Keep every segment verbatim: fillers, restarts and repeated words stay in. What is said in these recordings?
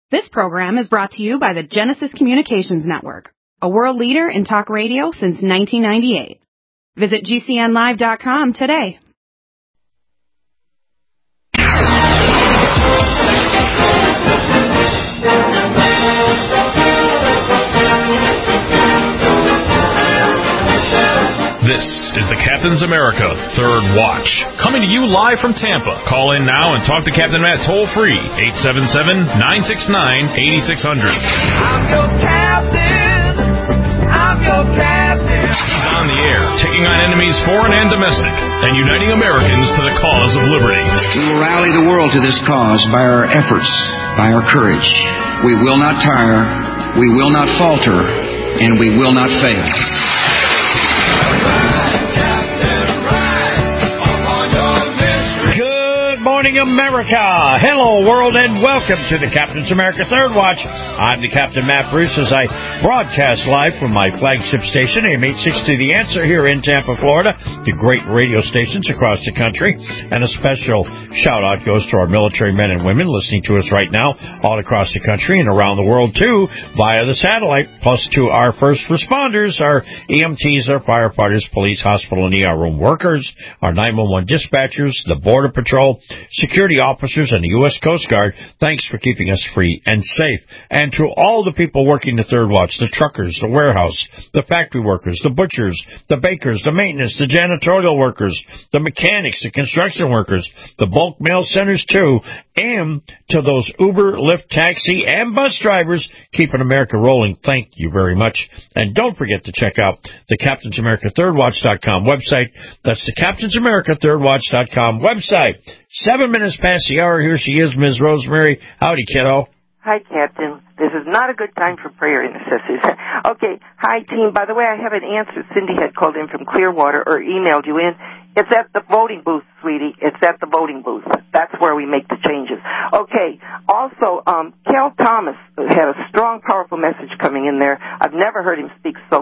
This program is brought to you by the Genesis Communications Network, a world leader in talk radio since nineteen ninety-eight. Visit G C N live dot com today. This is the Captain's America Third Watch, coming to you live from Tampa. Call in now and talk to Captain Matt toll-free, eight seven seven, nine six nine, eight six zero zero. I'm your captain. I'm your captain. He's on the air, taking on enemies foreign and domestic, and uniting Americans to the cause of liberty. We will rally the world to this cause by our efforts, by our courage. We will not tire, we will not falter, and we will not fail. Good morning, America. Hello, world, and welcome to the Captain's America Third Watch. I'm the Captain Matt Bruce as I broadcast live from my flagship station, A M eight sixty The Answer, here in Tampa, Florida, to great radio stations across the country. And a special shout-out goes to our military men and women listening to us right now all across the country and around the world, too, via the satellite, plus to our first responders, our E M Ts, our firefighters, police, hospital, and E R room workers, our nine one one dispatchers, the Border Patrol, security officers, and the U S Coast Guard. Thanks for keeping us free and safe. And to all the people working the Third Watch, the truckers, the warehouse, the factory workers, the butchers, the bakers, the maintenance, the janitorial workers, the mechanics, the construction workers, the bulk mail centers, too, and to those Uber, Lyft, taxi, and bus drivers keeping America rolling. Thank you very much. And don't forget to check out the Captains America Third Watch dot com website. That's the Captains America Third Watch dot com website. Seven minutes past the hour. Here she is, Miz Rosemary. Howdy, kiddo. Hi, Captain. This is not a good time for prayer intercessors. Okay. Hi, team. By the way, I have an answer. Cindy had called in from Clearwater or emailed you in. It's at the voting booth, sweetie. It's at the voting booth. That's where we make the changes. Okay. Also, um, Kel Thomas had a strong, powerful message coming in there. I've never heard him speak so.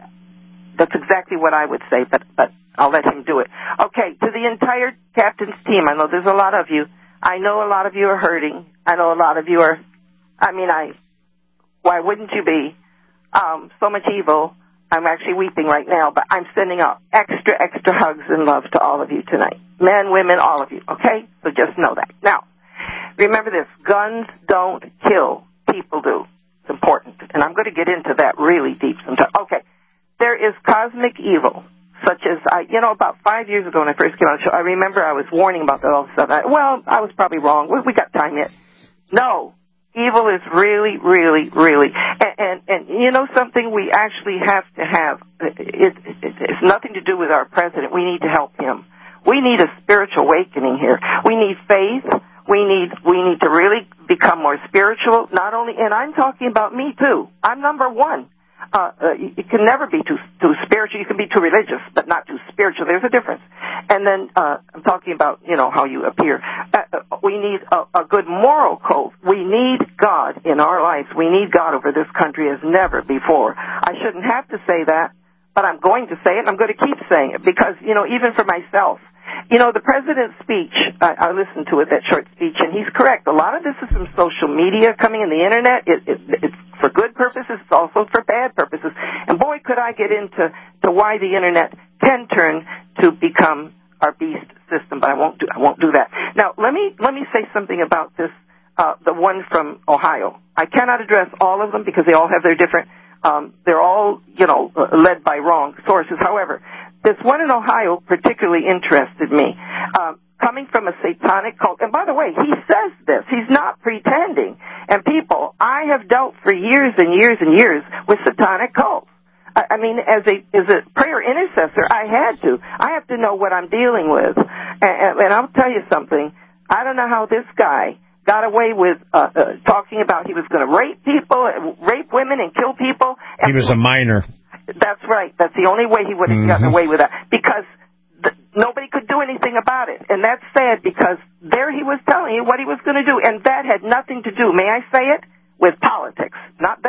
That's exactly what I would say, but, but I'll let him do it. Okay. To the entire captain's team, I know there's a lot of you. I know a lot of you are hurting. I know a lot of you are, I mean, I, why wouldn't you be? Um, so much evil. I'm actually weeping right now, but I'm sending out extra, extra hugs and love to all of you tonight. Men, women, all of you, okay? So just know that. Now, remember this. Guns don't kill. People do. It's important. And I'm going to get into that really deep sometime. Okay. There is cosmic evil, such as, I, you know, about five years ago when I first came on the show, I remember I was warning about that all of a sudden. I, well, I was probably wrong. We, we got time yet. No. Evil is really, really, really, and, and, and you know something, we actually have to have, it, it, it's nothing to do with our president. We need to help him. We need a spiritual awakening here. We need faith. We need, we need to really become more spiritual, not only, and I'm talking about me too. I'm number one. Uh, uh, you can never be too too spiritual. You can be too religious, but not too spiritual. There's a difference. And then uh, I'm talking about, you know, how you appear. Uh, we need a, a good moral code. We need God in our lives. We need God over this country as never before. I shouldn't have to say that, but I'm going to say it, and I'm going to keep saying it because, you know, even for myself, you know, the president's speech, I, I listened to it, that short speech, and he's correct. A lot of this is from social media coming in the Internet. It, it, it's for good purposes. It's also for bad purposes. And, boy, could I get into to why the Internet can turn to become our beast system, but I won't do, I won't do that. Now, let me, let me say something about this, uh, the one from Ohio. I cannot address all of them because they all have their different, um, they're all, you know, led by wrong sources. However, this one in Ohio particularly interested me. Um, coming from a satanic cult, and by the way, he says this. He's not pretending. And people, I have dealt for years and years and years with satanic cults. I, I mean, as a as a prayer intercessor, I had to. I have to know what I'm dealing with. And, and I'll tell you something. I don't know how this guy got away with uh, uh, talking about he was going to rape people, rape women, and kill people. And he was a minor. That's right. That's the only way he would have mm-hmm. gotten away with that, because th- nobody could do anything about it. And that's sad, because there he was telling you what he was going to do, and that had nothing to do, may I say it, with politics. Not then.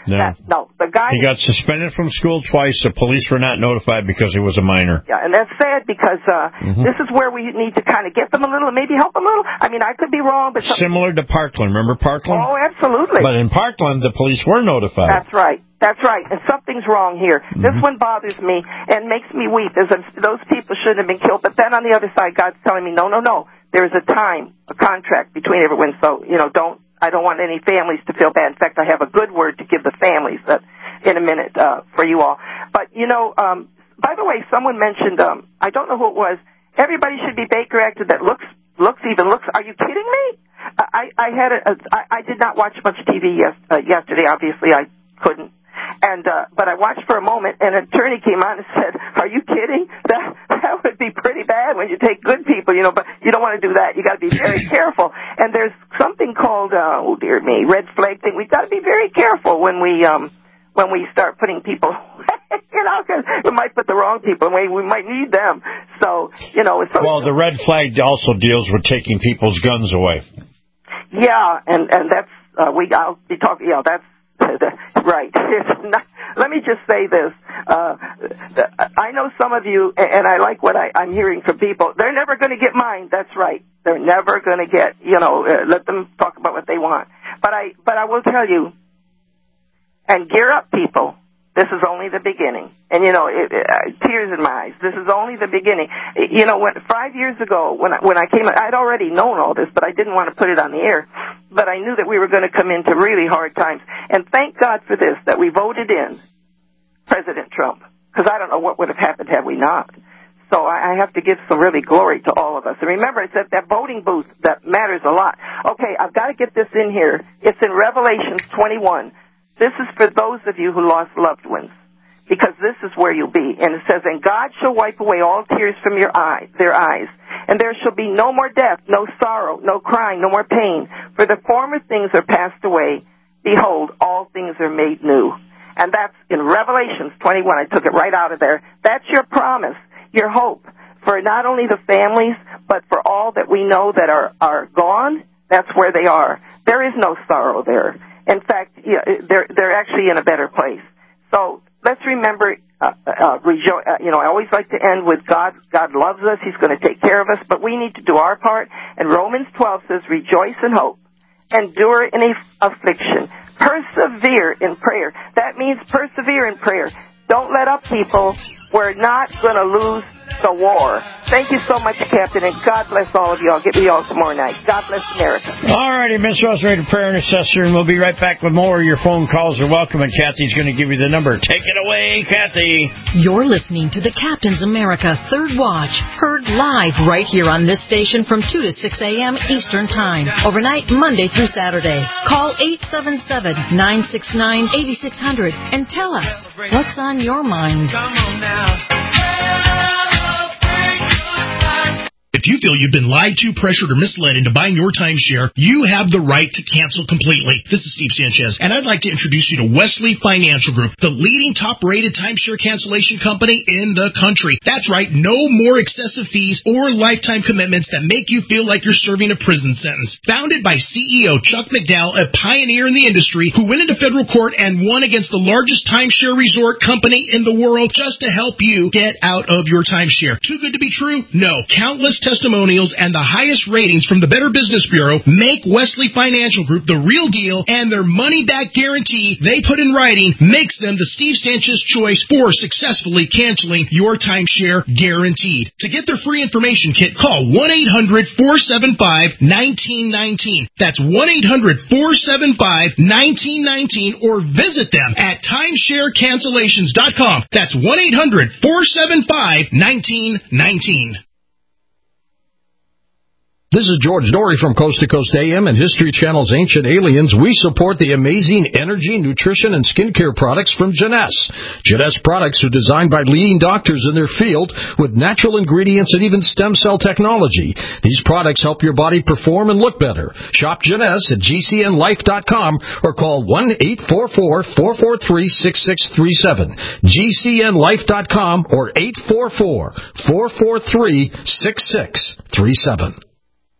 No. That, no, the guy... He got suspended from school twice. The police were not notified because he was a minor. Yeah, and that's sad because uh, mm-hmm. this is where we need to kind of get them a little and maybe help them a little. I mean, I could be wrong, but... Some... Similar to Parkland. Remember Parkland? Oh, absolutely. But in Parkland, the police were notified. That's right. That's right. And something's wrong here. Mm-hmm. This one bothers me and makes me weep. As if those people shouldn't have been killed. But then on the other side, God's telling me, no, no, no. There's a time, a contract between everyone. So, you know, don't, I don't want any families to feel bad. In fact, I have a good word to give the families that in a minute, uh, for you all. But, you know, um, by the way, someone mentioned, um, I don't know who it was, everybody should be Baker acted that looks, looks even looks, are you kidding me? I, I had a, a I, I did not watch much T V yes, uh, yesterday. Obviously, I couldn't. And, uh, but I watched for a moment, and an attorney came on and said, are you kidding? That, that would be pretty bad when you take good people, you know, but you don't want to do that. You got to be very careful. And there's something called, uh, oh dear me, red flag thing. We've got to be very careful when we, um, when we start putting people, you know, because we might put the wrong people away. We might need them. So, you know. It's well, the red flag also deals with taking people's guns away. Yeah, and, and that's, uh, we, I'll be talking, yeah, that's, right. Not, let me just say this. Uh, I know some of you, and I like what I, I'm hearing from people. They're never going to get mine. That's right. They're never going to get, you know, uh, let them talk about what they want. But I, but I will tell you, and gear up, people. This is only the beginning. And, you know, it, it, uh, tears in my eyes. This is only the beginning. It, you know, when five years ago, when I, when I came, I'd already known all this, but I didn't want to put it on the air. But I knew that we were going to come into really hard times. And thank God for this, that we voted in President Trump. Because I don't know what would have happened had we not. So I, I have to give some really glory to all of us. And remember, it's at that voting booth that matters a lot. Okay, I've got to get this in here. It's in Revelations twenty-one. This is for those of you who lost loved ones, because this is where you'll be. And it says, and God shall wipe away all tears from your eye, their eyes, and there shall be no more death, no sorrow, no crying, no more pain, for the former things are passed away. Behold, all things are made new. And that's in Revelations twenty-one. I took it right out of there. That's your promise, your hope, for not only the families, but for all that we know that are, are gone. That's where they are. There is no sorrow there. In fact, yeah, they're they're actually in a better place. So let's remember, uh, uh, rejo- uh, you know, I always like to end with God. God loves us. He's going to take care of us, but we need to do our part. And Romans twelve says, rejoice in hope, endure in affliction, persevere in prayer. That means persevere in prayer. Don't let up, people. We're not going to lose the war. Thank you so much, Captain, and God bless all of you. I'll get with you all tomorrow night. God bless America. All righty, Miss Rosemary, prayer intercessor, and we'll be right back with more. Your phone calls are welcome, and Kathy's going to give you the number. Take it away, Kathy. You're listening to the Captain's America Third Watch, heard live right here on this station from two to six a.m. Eastern Time, overnight Monday through Saturday. Call eight seven seven, nine six nine, eight six zero zero and tell us what's on your mind. Come on now. If you feel you've been lied to, pressured, or misled into buying your timeshare, you have the right to cancel completely. This is Steve Sanchez, and I'd like to introduce you to Wesley Financial Group, the leading top-rated timeshare cancellation company in the country. That's right, no more excessive fees or lifetime commitments that make you feel like you're serving a prison sentence. Founded by C E O Chuck McDowell, a pioneer in the industry who went into federal court and won against the largest timeshare resort company in the world just to help you get out of your timeshare. Too good to be true? No. Countless testimonials and the highest ratings from the Better Business Bureau make Wesley Financial Group the real deal, and their money-back guarantee they put in writing makes them the Steve Sanchez choice for successfully canceling your timeshare guaranteed. To get their free information kit, call one eight hundred, four seven five, one nine one nine. That's one eight hundred, four seven five, one nine one nine, or visit them at timeshare cancellations dot com. That's one eight hundred, four seven five, one nine one nine. This is George Dory from Coast to Coast A M and History Channel's Ancient Aliens. We support the amazing energy, nutrition, and skincare products from Jeunesse. Jeunesse products are designed by leading doctors in their field with natural ingredients and even stem cell technology. These products help your body perform and look better. Shop Jeunesse at G C N life dot com or call one eight four four, four four three, six six three seven. G C N life dot com or eight four four, four four three, six six three seven.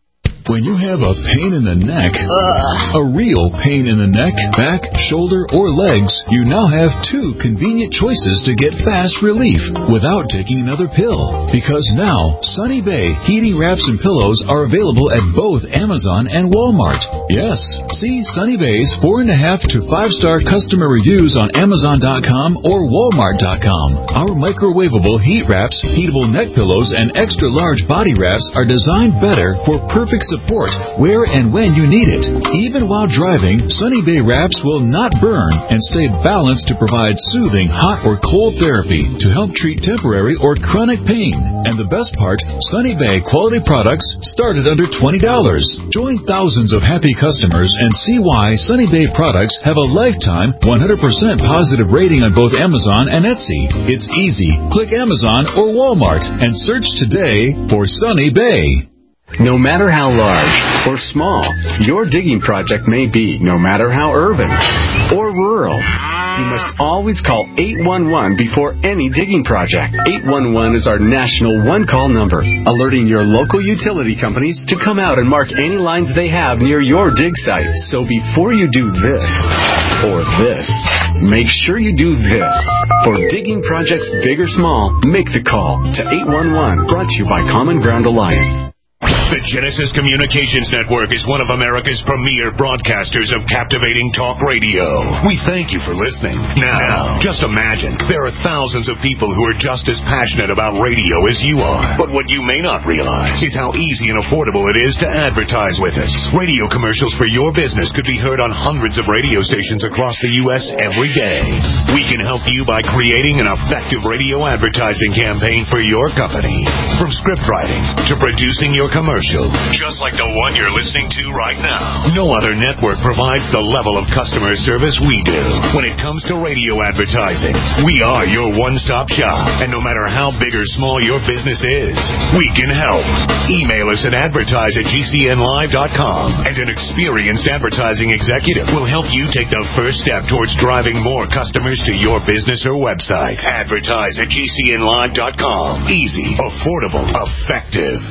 When you have a pain in the neck, Ugh. a real pain in the neck, back, shoulder, or legs, you now have two convenient choices to get fast relief without taking another pill. Because now, Sunny Bay heating wraps and pillows are available at both Amazon and Walmart. Yes, see Sunny Bay's four and a half to five star customer reviews on Amazon dot com or Walmart dot com. Our microwavable heat wraps, heatable neck pillows, and extra large body wraps are designed better for perfect support where and when you need it. Even while driving, Sunny Bay wraps will not burn and stay balanced to provide soothing hot or cold therapy to help treat temporary or chronic pain. And the best part, Sunny Bay quality products start at under twenty dollars. Join thousands of happy customers and see why Sunny Bay products have a lifetime one hundred percent positive rating on both Amazon and Etsy. It's easy. Click Amazon or Walmart and search today for Sunny Bay. No matter how large or small your digging project may be, no matter how urban or rural, you must always call eight one one before any digging project. eight one one is our national one-call number, alerting your local utility companies to come out and mark any lines they have near your dig site. So before you do this or this, make sure you do this. For digging projects big or small, make the call to eight one one, brought to you by Common Ground Alliance. The Genesis Communications Network is one of America's premier broadcasters of captivating talk radio. We thank you for listening. Now, just imagine, there are thousands of people who are just as passionate about radio as you are. But what you may not realize is how easy and affordable it is to advertise with us. Radio commercials for your business could be heard on hundreds of radio stations across the U S every day. We can help you by creating an effective radio advertising campaign for your company. From script writing to producing your commercial, just like the one you're listening to right now. No other network provides the level of customer service we do. When it comes to radio advertising, we are your one-stop shop. And no matter how big or small your business is, we can help. Email us at advertise at G C N live dot com, and an experienced advertising executive will help you take the first step towards driving more customers to your business or website. Advertise at G C N live dot com. Easy, affordable, effective.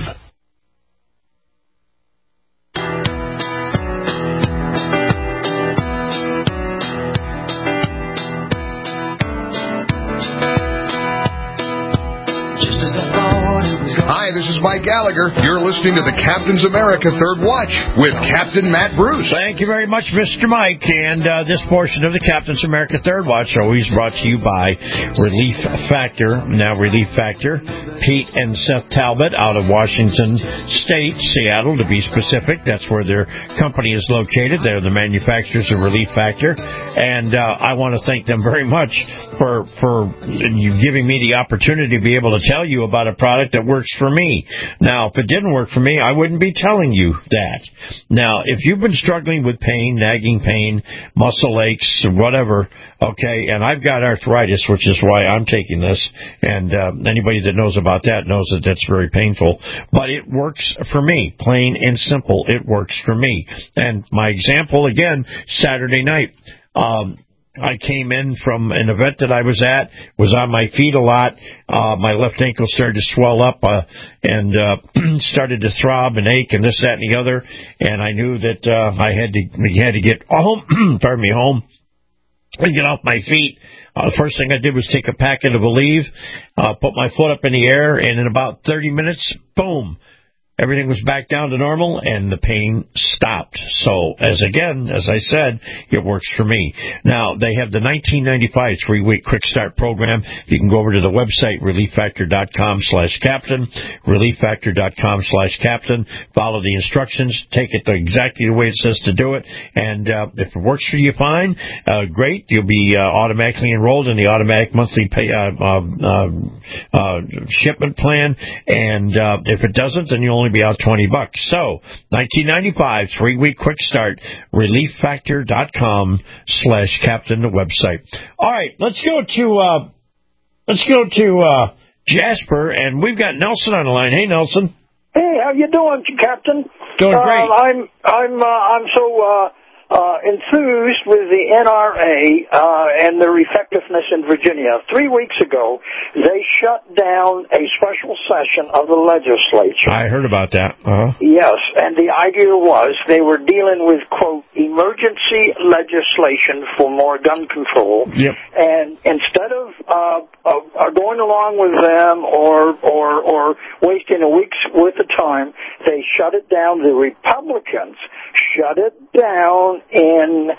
Hi, this is Mike Gallagher. You're listening to the Captain's America Third Watch with Captain Matt Bruce. Thank you very much, Mister Mike. And uh, this portion of the Captain's America Third Watch always brought to you by Relief Factor. Now, Relief Factor, Pete and Seth Talbot out of Washington State, Seattle to be specific. That's where their company is located. They're the manufacturers of Relief Factor. And uh, I want to thank them very much for, for you giving me the opportunity to be able to tell you about a product that works for me. Now, if it didn't work for me, I wouldn't be telling you that. Now, if you've been struggling with pain, nagging pain, muscle aches, whatever, okay, and I've got arthritis, which is why I'm taking this, and uh, anybody that knows about that knows that that's very painful, but it works for me, plain and simple. It works for me. And my example, again, Saturday night, um, I came in from an event that I was at, was on my feet a lot. Uh, my left ankle started to swell up uh, and uh, started to throb and ache and this, that, and the other. And I knew that uh, I had to had to get home, pardon me, home and get off my feet. Uh, the first thing I did was take a packet of Aleve, uh, put my foot up in the air, and in about thirty minutes, boom, everything was back down to normal, and the pain stopped. So, as again, as I said, it works for me. Now, they have the nineteen ninety-five three-week quick start program. You can go over to the website, relief factor dot com slash captain, relief factor dot com slash captain. Follow the instructions. Take it exactly the way it says to do it. And uh, if it works for you, fine. Uh, great. You'll be uh, automatically enrolled in the automatic monthly pay, uh, uh, uh, uh, shipment plan. And uh, if it doesn't, then you only be out twenty bucks. So, nineteen ninety-five, three-week quick start, relief factor dot com slash captain, the website. All right, let's go to, uh, let's go to, uh, Jasper, and we've got Nelson on the line. Hey, Nelson. Hey, how you doing, Captain? Doing great. Uh, I'm, I'm, uh, I'm so, uh, uh, enthused with the N R A uh, and their effectiveness in Virginia. Three weeks ago, they shut down a special session of the legislature. I heard about that. Uh-huh. Yes, and the idea was they were dealing with, quote, emergency legislation for more gun control. Yep. And instead of uh, uh, going along with them or, or, or wasting a week's worth of time, they shut it down. The Republicans shut it down in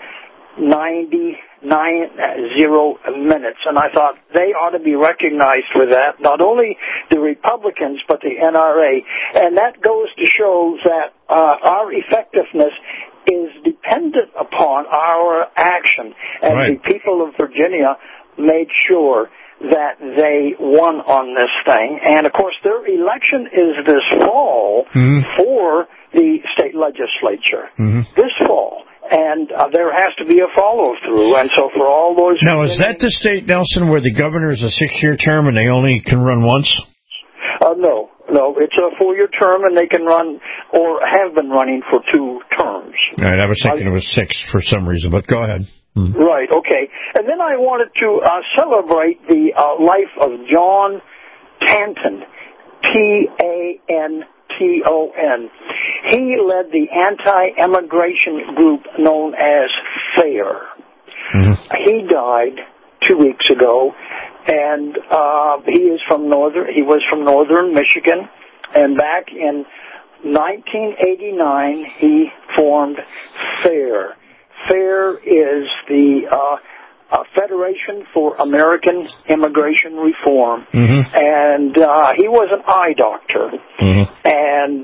ninety-nine zero minutes. And I thought they ought to be recognized for that, not only the Republicans, but the N R A. And that goes to show that uh, our effectiveness is dependent upon our action. And right. the people of Virginia made sure that they won on this thing. And, of course, their election is this fall mm-hmm. for the state legislature, mm-hmm. this fall. And uh, there has to be a follow-through. And so for all those... Now, is that the state, Nelson, where the governor is a six-year term and they only can run once? Uh, no. No, it's a four-year term, and they can run or have been running for two terms. All right, I was thinking I, it was six for some reason, but go ahead. Hmm. Right, okay. And then I wanted to uh, celebrate the uh, life of John Tanton, T A N T O N. He led the anti-immigration group known as FAIR. Mm-hmm. He died two weeks ago, and uh, he is from northern. He was from northern Michigan, and back in nineteen eighty-nine, he formed FAIR. FAIR is the uh, uh, Federation for American Immigration Reform, mm-hmm. and uh, he was an eye doctor. Mm-hmm. And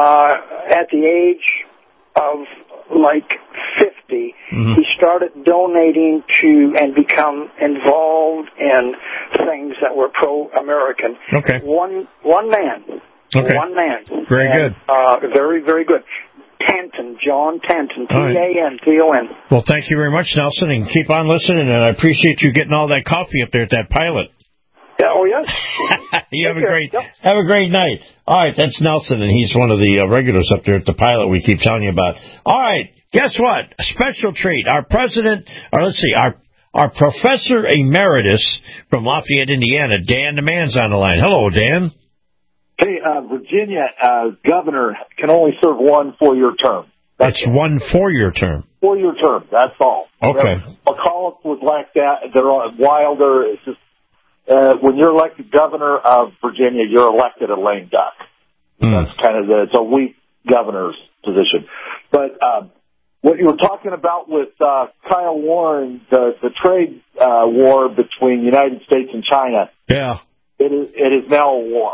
uh, at the age of like fifty, mm-hmm. he started donating to and become involved in things that were pro-American. Okay. One one man. Okay. One man. Very and, good. Uh, very, very good. Tanton, John Tanton, T A N T O N. Well, thank you very much, Nelson, and keep on listening, and I appreciate you getting all that coffee up there at that pilot. Yeah, oh, yes. you have a great yep. have a great night. All right, that's Nelson, and he's one of the uh, regulars up there at the pilot we keep telling you about. All right, guess what? A special treat. Our president, or let's see, our our professor emeritus from Lafayette, Indiana, Dan DeMann's on the line. Hello, Dan. Hey, uh, Virginia uh, governor can only serve one four-year term. That's, That's one four-year term. Four-year term. That's all. Okay. McAuliffe was like that. They're on Wilder. It's just uh, when you're elected governor of Virginia, you're elected a lame duck. Mm. That's kind of the it's a weak governor's position. But um, what you were talking about with uh, Kyle Warren, the the trade uh, war between the United States and China. Yeah. It is it is now a war.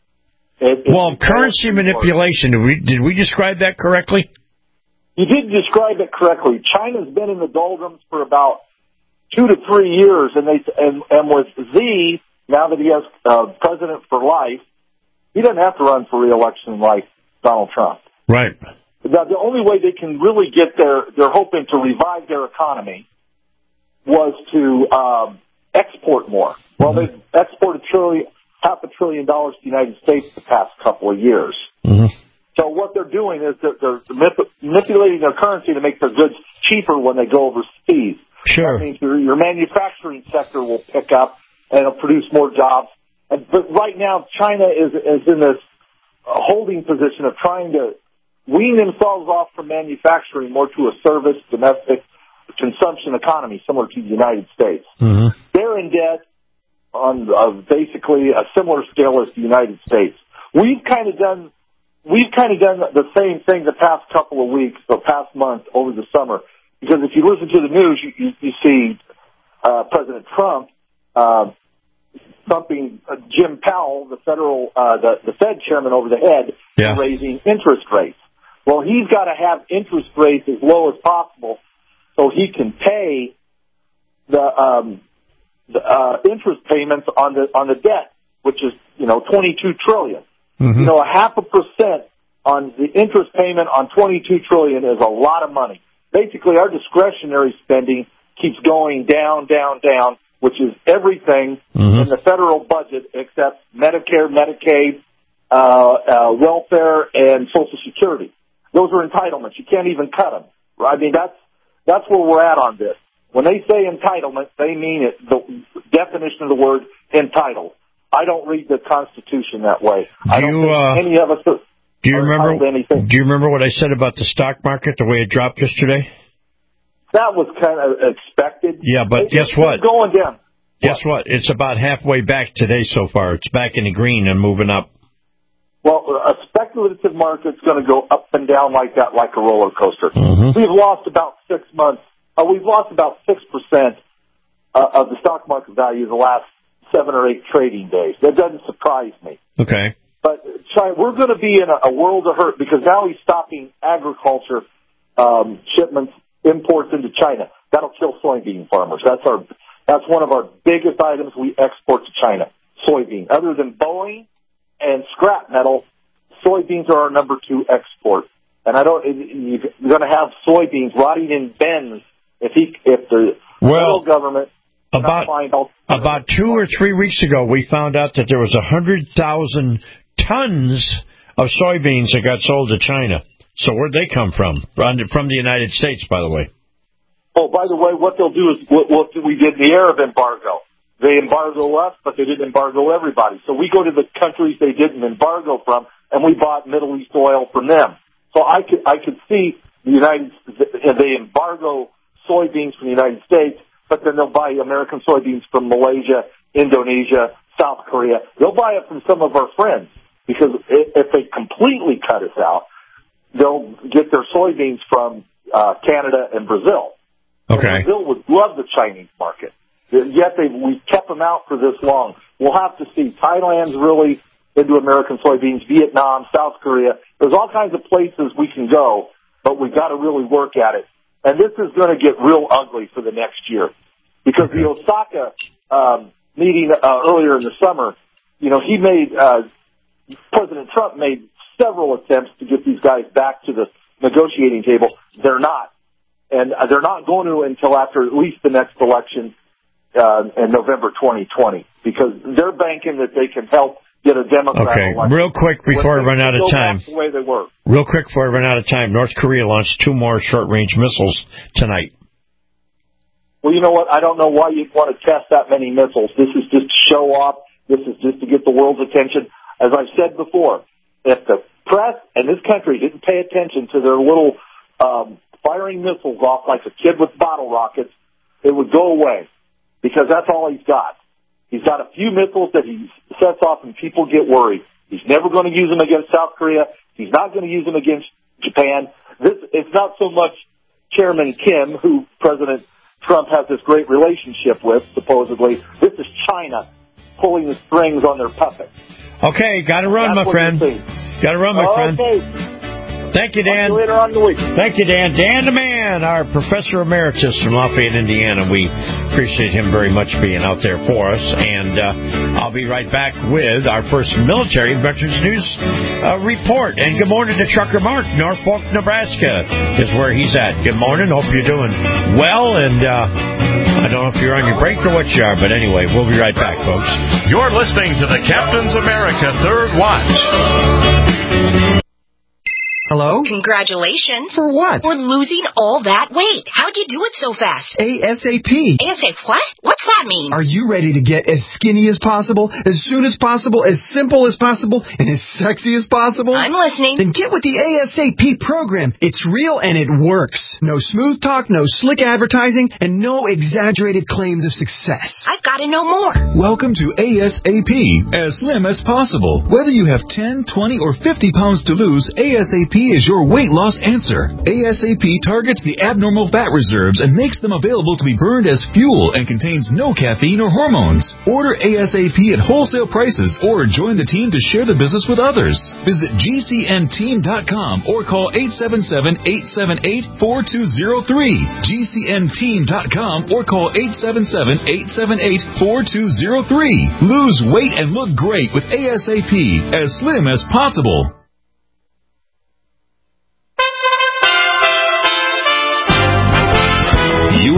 It, well, currency manipulation, did we, did we describe that correctly? You did describe it correctly. China's been in the doldrums for about two to three years, and they and, and with Xi, now that he has uh, president for life, he doesn't have to run for re-election like Donald Trump. Right. The, the only way they can really get their, they're hoping to revive their economy was to um, export more. Well, mm-hmm. they've exported trillion. half a trillion dollars to the United States the past couple of years. Mm-hmm. So what they're doing is they're, they're manipulating their currency to make their goods cheaper when they go overseas. Sure. That means your, your manufacturing sector will pick up and it'll produce more jobs. And, but right now, China is, is in this holding position of trying to wean themselves off from manufacturing more to a service, domestic consumption economy, similar to the United States. Mm-hmm. They're in debt on uh, basically a similar scale as the United States. We've kind of done, we've kind of done the same thing the past couple of weeks, the past month over the summer. Because if you listen to the news, you, you, you see uh, President Trump uh, thumping uh, Jim Powell, the federal, uh, the, the Fed chairman, over the head, yeah. for raising interest rates. Well, he's got to have interest rates as low as possible so he can pay the. Um, The, uh, interest payments on the on the debt, which is you know twenty-two trillion. Mm-hmm. You know, a half a percent on the interest payment on twenty-two trillion is a lot of money. Basically, our discretionary spending keeps going down, down, down, which is everything mm-hmm. in the federal budget except Medicare, Medicaid, uh, uh, welfare, and Social Security. Those are entitlements. You can't even cut them. I mean, that's that's where we're at on this. When they say entitlement, they mean it, the definition of the word entitled. I don't read the Constitution that way. Do I don't you, think uh, any of us are, do you are remember? entitled to anything. Do you remember what I said about the stock market, the way it dropped yesterday? That was kind of expected. Yeah, but It- guess it's what? going down. Guess what? It's about halfway back today so far. It's back in the green and moving up. Well, a speculative market's going to go up and down like that, like a roller coaster. Mm-hmm. We've lost about six months. Uh, we've lost about six percent uh, of the stock market value in the last seven or eight trading days. That doesn't surprise me. Okay. But China, we're going to be in a, a world of hurt because now he's stopping agriculture um, shipments, imports into China. That'll kill soybean farmers. That's our that's one of our biggest items we export to China. Soybean. Other than Boeing and scrap metal, soybeans are our number two export. And I don't. You're going to have soybeans rotting in bins if he if the well, federal government about about two or three weeks ago, we found out that there was a hundred thousand tons of soybeans that got sold to China. So where'd they come from? From the United States, by the way. Oh, by the way, what they'll do is what, what we did in the Arab embargo. They embargo us, but they didn't embargo everybody. So we go to the countries they didn't embargo from, and we bought Middle East oil from them. So I could I could see the United they embargo soybeans from the United States, but then they'll buy American soybeans from Malaysia, Indonesia, South Korea. They'll buy it from some of our friends because if they completely cut us out, they'll get their soybeans from uh, Canada and Brazil. Okay. And Brazil would love the Chinese market. Yet they, we've kept them out for this long. We'll have to see. Thailand's really into American soybeans, Vietnam, South Korea. There's all kinds of places we can go, but we've got to really work at it. And this is going to get real ugly for the next year. Because the Osaka um, meeting uh, earlier in the summer, you know, he made, uh, President Trump made several attempts to get these guys back to the negotiating table. They're not. And they're not going to until after at least the next election uh, in November twenty twenty, because they're banking that they can help get a Democrat okay. election. Real quick before I run out of time. The way they were. Real quick before I run out of time. North Korea launched two more short-range missiles tonight. Well, you know what? I don't know why you'd want to test that many missiles. This is just to show off. This is just to get the world's attention. As I've said before, if the press and this country didn't pay attention to their little um, firing missiles off like a kid with bottle rockets, it would go away, because that's all he's got. He's got a few missiles that he sets off and people get worried. He's never going to use them against South Korea. He's not going to use them against Japan. This, it's not so much Chairman Kim, who President Trump has this great relationship with, supposedly. This is China pulling the strings on their puppet. Okay, got to run, my friend. Got to run, my friend. Okay. Thank you, Dan. See you later on in the week. Thank you, Dan. Dan the Man, our Professor Emeritus from Lafayette, Indiana. We appreciate him very much being out there for us. And uh, I'll be right back with our first military Veterans News uh, report. And good morning to Trucker Mark. Norfolk, Nebraska is where he's at. Good morning. Hope you're doing well. And uh, I don't know if you're on your break or what you are, but anyway, we'll be right back, folks. You're listening to the Captain's America Third Watch. Hello? Congratulations. For what? For losing all that weight. How'd you do it so fast? ASAP. ASAP what? What's that mean? Are you ready to get as skinny as possible, as soon as possible, as simple as possible, and as sexy as possible? I'm listening. Then get with the ASAP program. It's real and it works. No smooth talk, no slick advertising, and no exaggerated claims of success. I've got to know more. Welcome to ASAP, as slim as possible. Whether you have ten, twenty, or fifty pounds to lose, ASAP is your weight loss answer. ASAP targets the abnormal fat reserves and makes them available to be burned as fuel and contains no caffeine or hormones. Order ASAP at wholesale prices or join the team to share the business with others. Visit G C N team dot com or call eight seven seven, eight seven eight, four two zero three. G C N team dot com or call eight seven seven, eight seven eight, four two zero three. Lose weight and look great with ASAP, as slim as possible. U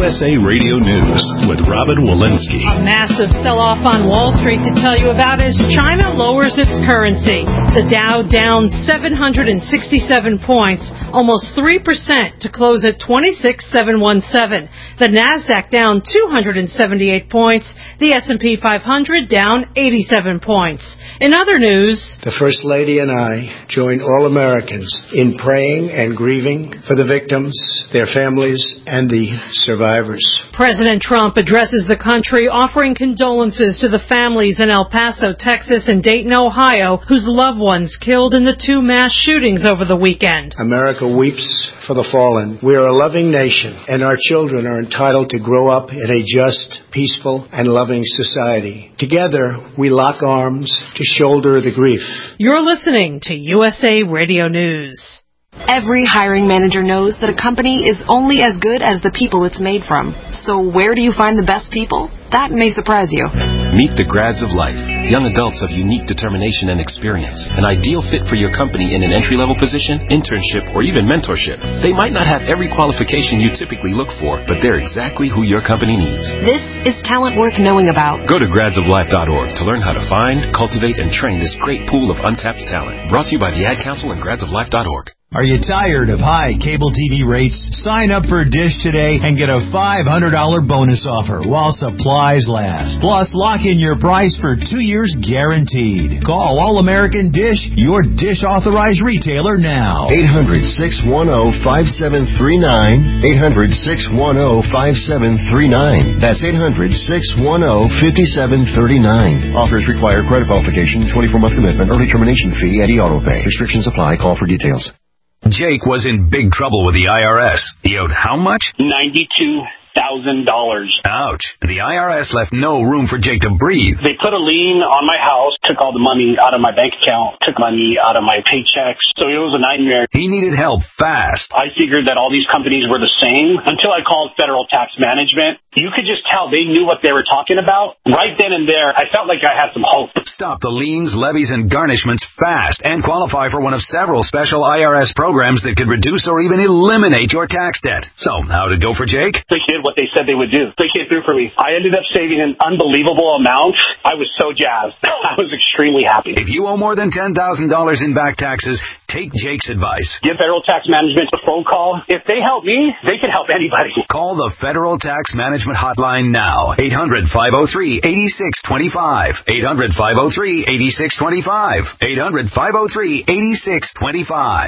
S A Radio News with Robin Walensky. A massive sell-off on Wall Street to tell you about as China lowers its currency. The Dow down seven hundred sixty-seven points, almost three percent to close at twenty-six thousand seven hundred seventeen. The Nasdaq down two hundred seventy-eight points. The S and P five hundred down eighty-seven points. In other news, the First Lady and I join all Americans in praying and grieving for the victims, their families, and the survivors. President Trump addresses the country offering condolences to the families in El Paso, Texas, and Dayton, Ohio, whose loved ones killed in the two mass shootings over the weekend. America weeps for the fallen. We are a loving nation, and our children are entitled to grow up in a just, peaceful, and loving society. Together, we lock arms to shoulder the grief. You're listening to U S A Radio News. Every hiring manager knows that a company is only as good as the people it's made from. So where do you find the best people? That may surprise you. Meet the grads of life. Young adults of unique determination and experience. An ideal fit for your company in an entry-level position, internship, or even mentorship. They might not have every qualification you typically look for, but they're exactly who your company needs. This is talent worth knowing about. Go to grads of life dot org to learn how to find, cultivate, and train this great pool of untapped talent. Brought to you by the Ad Council and grads of life dot org. Are you tired of high cable T V rates? Sign up for Dish today and get a five hundred dollars bonus offer while supplies last. Plus, lock in your price for two years guaranteed. Call All-American Dish, your Dish authorized retailer now. eight hundred, six one zero, five seven three nine. eight hundred, six one zero, five seven three nine. That's eight hundred, six one zero, five seven three nine. Offers require credit qualification, twenty-four month commitment, early termination fee, and e-auto pay. Restrictions apply. Call for details. Jake was in big trouble with the I R S. He owed how much? ninety-two thousand dollars. Ouch. The I R S left no room for Jake to breathe. They put a lien on my house, took all the money out of my bank account, took money out of my paychecks. So it was a nightmare. He needed help fast. I figured that all these companies were the same until I called Federal Tax Management. You could just tell they knew what they were talking about. Right then and there, I felt like I had some hope. Stop the liens, levies, and garnishments fast and qualify for one of several special I R S programs that could reduce or even eliminate your tax debt. So, how'd it go for Jake? They did what they said they would do. They came through for me. I ended up saving an unbelievable amount. I was so jazzed. I was extremely happy. If you owe more than ten thousand dollars in back taxes, take Jake's advice. Give Federal Tax Management a phone call. If they help me, they can help anybody. Call the Federal Tax Management Hotline now. eight hundred, five oh three, eight six two five. eight hundred, five oh three, eight six two five. eight hundred, five oh three, eight six two five.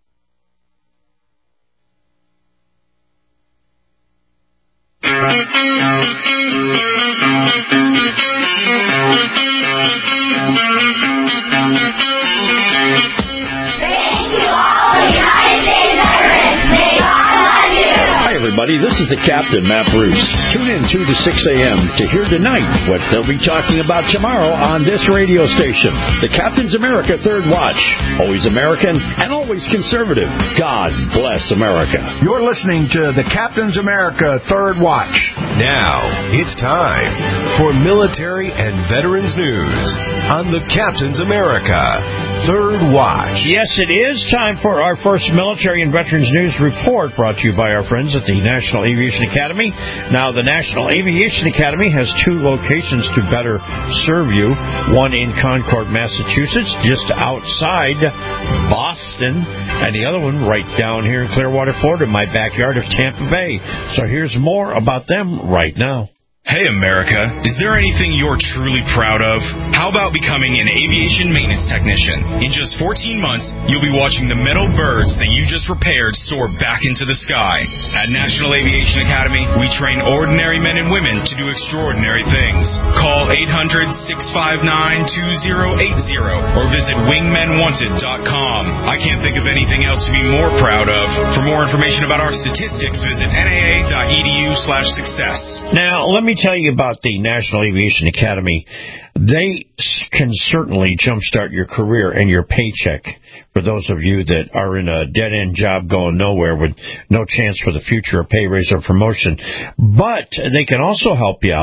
Hi, everybody. This is the Captain, Matt Bruce. Tune in two to six a.m. to hear tonight what they'll be talking about tomorrow on this radio station. The Captain's America Third Watch. Always American and always conservative. God bless America. You're listening to the Captain's America Third Watch. Now, it's time for military and veterans news on the Captain's America Third Watch. Yes, it is time for our first military and veterans news report, brought to you by our friends at the National Aviation Academy. Now, the National Aviation Academy has two locations to better serve you. One in Concord, Massachusetts, just outside Boston, and the other one right down here in Clearwater, Florida, my backyard of Tampa Bay. So here's more about them right now. Hey America, is there anything you're truly proud of? How about becoming an aviation maintenance technician? In just fourteen months, you'll be watching the metal birds that you just repaired soar back into the sky. At National Aviation Academy, we train ordinary men and women to do extraordinary things. Call eight hundred, six five nine, two oh eight oh or visit wingmen wanted dot com. I can't think of anything else to be more proud of. For more information about our statistics, visit N A A dot E D U slash success. Now, let me tell you about the National Aviation Academy. They can certainly jumpstart your career and your paycheck for those of you that are in a dead-end job going nowhere with no chance for the future, a pay raise or promotion. But they can also help you out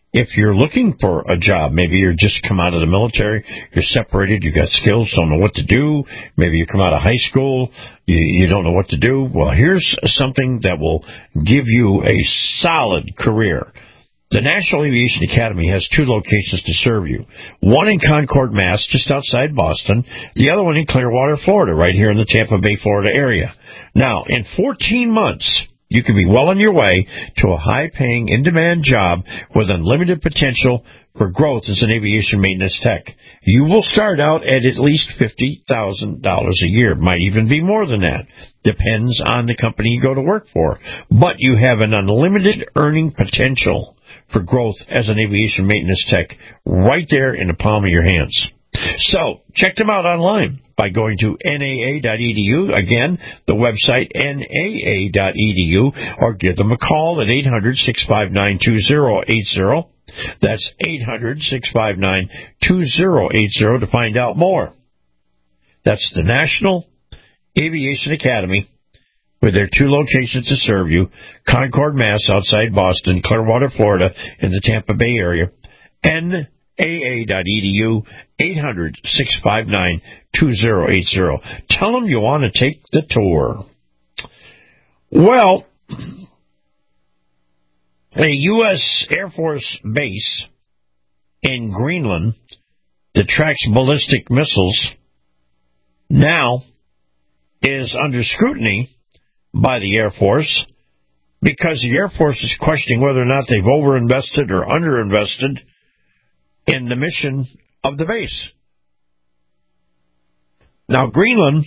if you're looking for a job, maybe you're just come out of the military, you're separated, you got skills, don't know what to do, maybe you come out of high school, you, you don't know what to do, well, here's something that will give you a solid career. The National Aviation Academy has two locations to serve you. One in Concord, Mass, just outside Boston. The other one in Clearwater, Florida, right here in the Tampa Bay, Florida area. Now, in fourteen months, you can be well on your way to a high-paying, in-demand job with unlimited potential for growth as an aviation maintenance tech. You will start out at at least fifty thousand dollars a year. Might even be more than that. Depends on the company you go to work for. But you have an unlimited earning potential for growth as an aviation maintenance tech right there in the palm of your hands. So, check them out online by going to N A A dot E D U. Again, the website N A A dot E D U, or give them a call at eight hundred, six five nine, two zero eight zero. That's eight hundred, six five nine, two zero eight zero to find out more. That's the National Aviation Academy, with their two locations to serve you, Concord, Mass, outside Boston, Clearwater, Florida, in the Tampa Bay area, N A A dot E D U, eight hundred, six five nine, two zero eight zero. Tell them you want to take the tour. Well, a U S Air Force base in Greenland that tracks ballistic missiles now is under scrutiny by the Air Force because the Air Force is questioning whether or not they've overinvested or underinvested in the mission of the base. Now, Greenland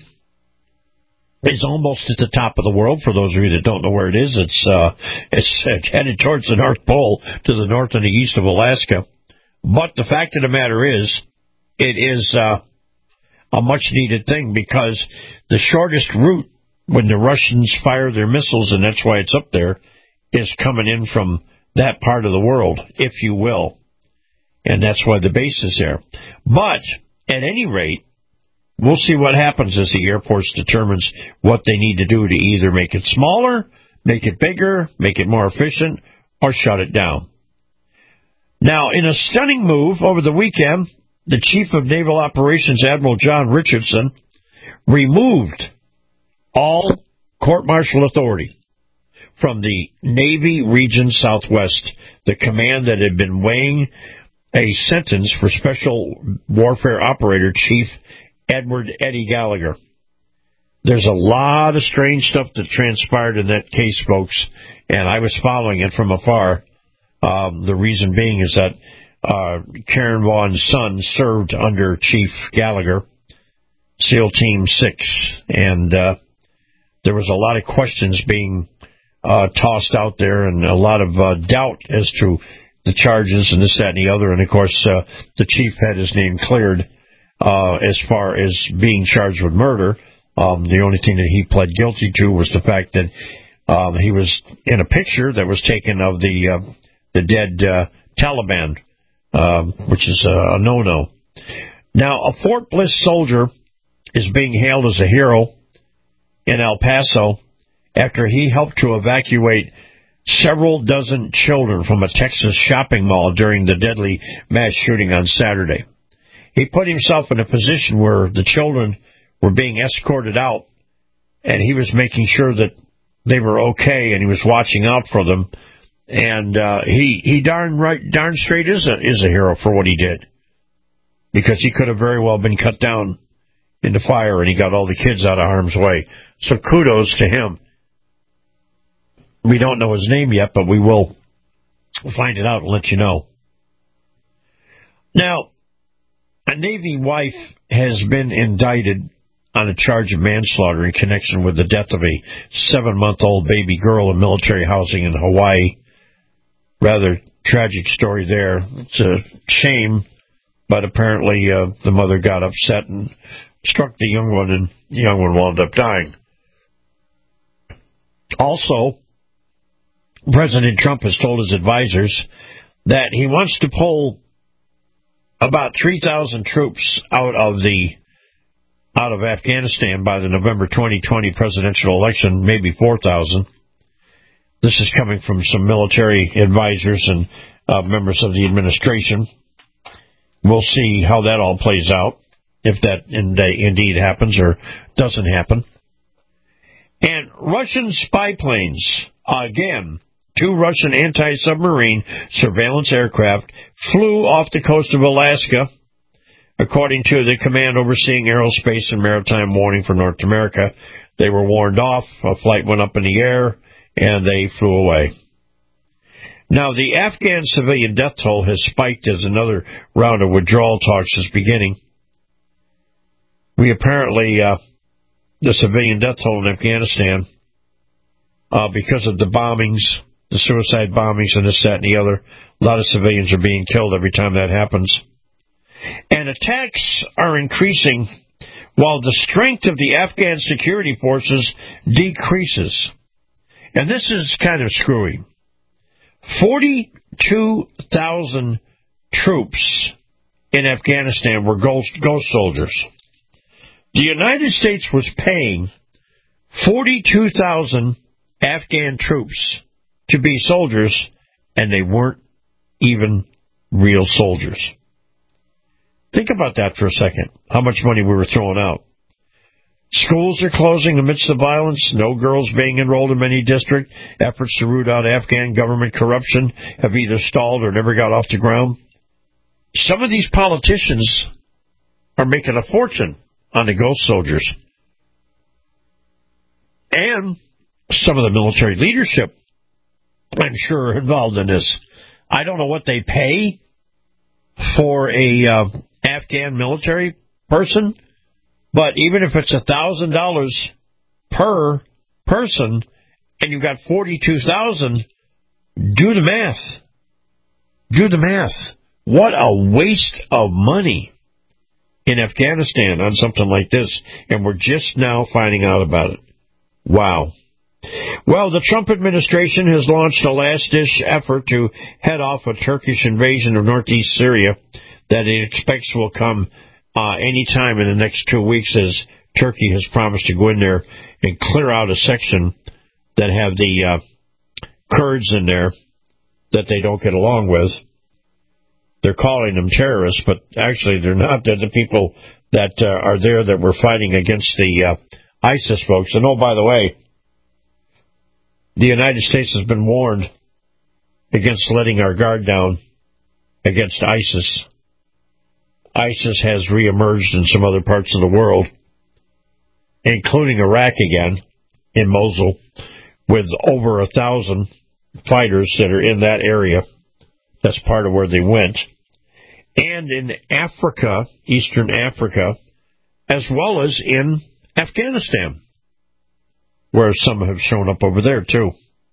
is almost at the top of the world. For those of you that don't know where it is, it's uh, it's headed towards the North Pole, to the north and the east of Alaska. But the fact of the matter is, it is uh, a much-needed thing because the shortest route when the Russians fire their missiles, and that's why it's up there, is coming in from that part of the world, if you will. And that's why the base is there. But, at any rate, we'll see what happens as the Air Force determines what they need to do to either make it smaller, make it bigger, make it more efficient, or shut it down. Now, in a stunning move over the weekend, the Chief of Naval Operations, Admiral John Richardson, removed all court-martial authority from the Navy Region Southwest, the command that had been weighing a sentence for Special Warfare Operator Chief Edward Eddie Gallagher. There's a lot of strange stuff that transpired in that case, folks, and I was following it from afar. Um, the reason being is that uh, Karen Vaughan's son served under Chief Gallagher, SEAL Team six, and uh, there was a lot of questions being uh, tossed out there and a lot of uh, doubt as to the charges and this, that, and the other. And, of course, uh, the chief had his name cleared uh, as far as being charged with murder. Um, the only thing that he pled guilty to was the fact that um, he was in a picture that was taken of the uh, the dead uh, Taliban, uh, which is a, a no-no. Now, a Fort Bliss soldier is being hailed as a hero in El Paso after he helped to evacuate several dozen children from a Texas shopping mall during the deadly mass shooting on Saturday. He put himself in a position where the children were being escorted out, and he was making sure that they were okay, and he was watching out for them. And uh, he he darn right, darn straight is a is a hero for what he did, because he could have very well been cut down in the fire, and he got all the kids out of harm's way. So kudos to him. We don't know his name yet, but we will find it out and let you know. Now, a Navy wife has been indicted on a charge of manslaughter in connection with the death of a seven-month-old baby girl in military housing in Hawaii. Rather tragic story there. It's a shame, but apparently uh, the mother got upset and struck the young one, and the young one wound up dying. Also, President Trump has told his advisors that he wants to pull about three thousand troops out of the out of Afghanistan by the November twenty twenty presidential election, maybe four thousand. This is coming from some military advisors and uh, members of the administration. We'll see how that all plays out, if that indeed happens or doesn't happen. And Russian spy planes, again, two Russian anti-submarine surveillance aircraft flew off the coast of Alaska, according to the Command Overseeing Aerospace and Maritime Warning for North America. They were warned off, a flight went up in the air, and they flew away. Now, the Afghan civilian death toll has spiked as another round of withdrawal talks is beginning. We apparently, uh, the civilian death toll in Afghanistan, uh, because of the bombings, the suicide bombings and this, that, and the other, a lot of civilians are being killed every time that happens. And attacks are increasing while the strength of the Afghan security forces decreases. And this is kind of screwy. forty-two thousand troops in Afghanistan were ghost, ghost soldiers. The United States was paying forty-two thousand Afghan troops to be soldiers, and they weren't even real soldiers. Think about that for a second, how much money we were throwing out. Schools are closing amidst the violence, no girls being enrolled in many districts. Efforts to root out Afghan government corruption have either stalled or never got off the ground. Some of these politicians are making a fortune on the ghost soldiers. And some of the military leadership, I'm sure, are involved in this. I don't know what they pay for a uh, Afghan military person, but even if it's one thousand dollars per person and you've got forty-two thousand, do the math. Do the math. What a waste of money in Afghanistan on something like this, and we're just now finding out about it. Wow. Well, the Trump administration has launched a last-ditch effort to head off a Turkish invasion of northeast Syria that it expects will come uh, any time in the next two weeks, as Turkey has promised to go in there and clear out a section that have the uh, Kurds in there that they don't get along with. They're calling them terrorists, but actually they're not. They're the people that uh, are there that were fighting against the uh, ISIS folks. And oh, by the way, the United States has been warned against letting our guard down against ISIS. ISIS has reemerged in some other parts of the world, including Iraq again, in Mosul, with over a thousand fighters that are in that area. That's part of where they went. And in Africa, Eastern Africa, as well as in Afghanistan, where some have shown up over there, too.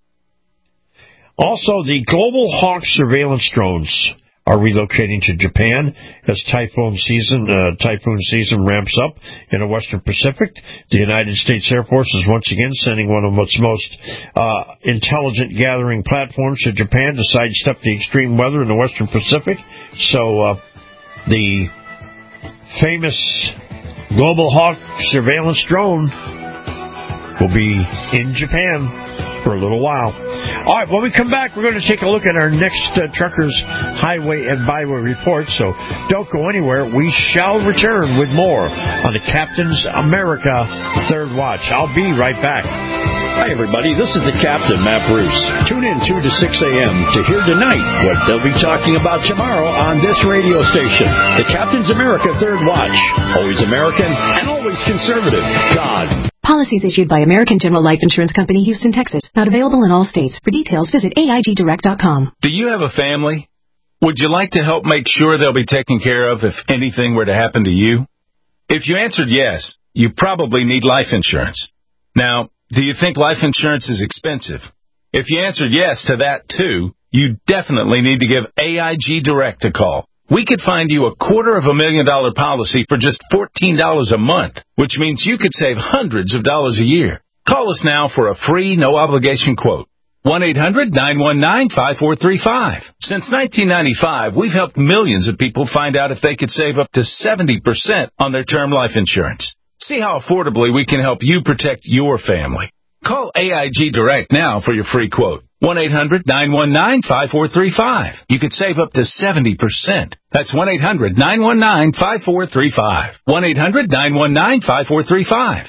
Also, the Global Hawk surveillance drones are relocating to Japan as typhoon season uh, typhoon season ramps up in the Western Pacific. The United States Air Force is once again sending one of its most uh, intelligent gathering platforms to Japan to sidestep the extreme weather in the Western Pacific. So uh, the famous Global Hawk surveillance drone will be in Japan for a little while. All right, when we come back, we're going to take a look at our next uh, Truckers Highway and Byway report, so don't go anywhere. We shall return with more on the Captain's America Third Watch. I'll be right back. Hi, everybody. This is the Captain, Matt Bruce. Tune in two to six a.m. to hear tonight what they'll be talking about tomorrow on this radio station. The Captain's America Third Watch. Always American and always conservative. God. Policies issued by American General Life Insurance Company, Houston, Texas. Not available in all states. For details, visit A I G direct dot com. Do you have a family? Would you like to help make sure they'll be taken care of if anything were to happen to you? If you answered yes, you probably need life insurance. Now, do you think life insurance is expensive? If you answered yes to that, too, you definitely need to give A I G Direct a call. We could find you a quarter of a million dollar policy for just fourteen dollars a month, which means you could save hundreds of dollars a year. Call us now for a free, no-obligation quote. one eight hundred nine one nine five four three five. Since nineteen ninety-five, we've helped millions of people find out if they could save up to seventy percent on their term life insurance. See how affordably we can help you protect your family. Call A I G Direct now for your free quote. one eight hundred nine one nine five four three five. You could save up to seventy percent. That's one eight hundred nine one nine five four three five. one eight hundred nine one nine five four three five.